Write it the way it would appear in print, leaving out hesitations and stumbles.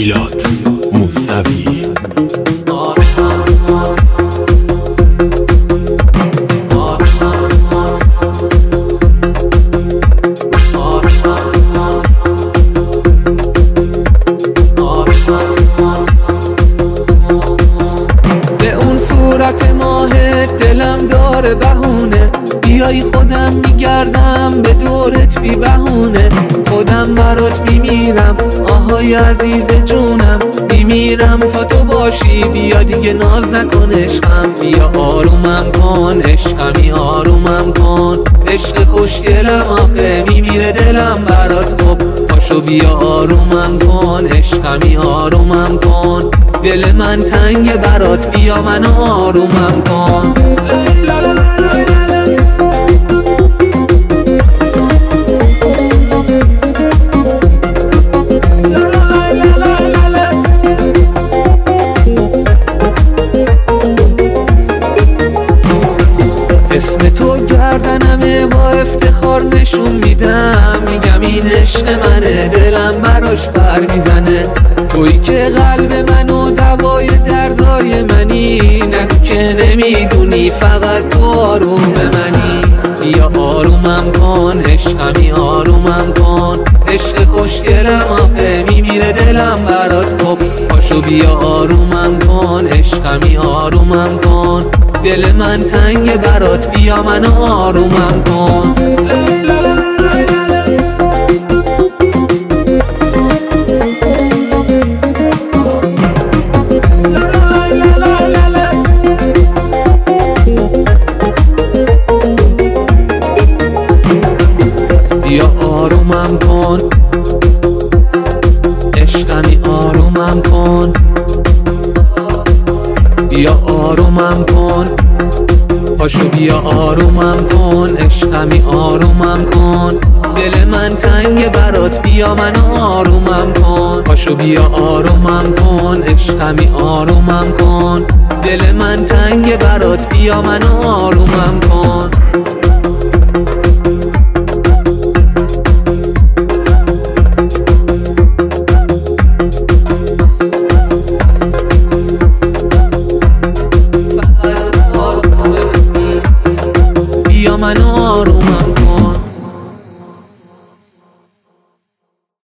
میلاد موسوی. به اون صورت ماهت دلم داره بهونه، بیایی خودم میگردم به دورت بی بهونه. خودم برات میمیرم آهای عزیز جونم، میمیرم تا تو باشی. بیا دیگه ناز نکن عشقم، بیا آرومم کن عشقمی آرومم کن. عشق خوشگلم آخه میمیره دلم برات، خب پاشو بیا آرومم کن عشقمی آرومم کن. دل من تنگ برات، بیا منو آرومم کن. اسم تو گردنمه با افتخار نشون میدم، میگم این عشق منه دلم براش پر میزنه. تویی که قلب منو دوای دردای منی، نگو که نمیدونی فقط تو آروم منی. بیا آرومم کن عشقمی آرومم کن. عشق خوشگلم آخه میمیره دلم برات، خب پاشو بیا آرومم کن عشقمی آرومم کن. دل من تنگ برات، بیا منو آرومم کن. بیا آرومم کن عشقمی آرومم کن. بیا آرومم کن پاشو بیا آرومم کن عشقمی آرومم کن. دل من تنگ برات، بیا منو آرومم کن. پاشو بیا آرومم کن عشقمی آرومم کن. دل من تنگ برات، بیا منو آرومم کن. بیا منو آروم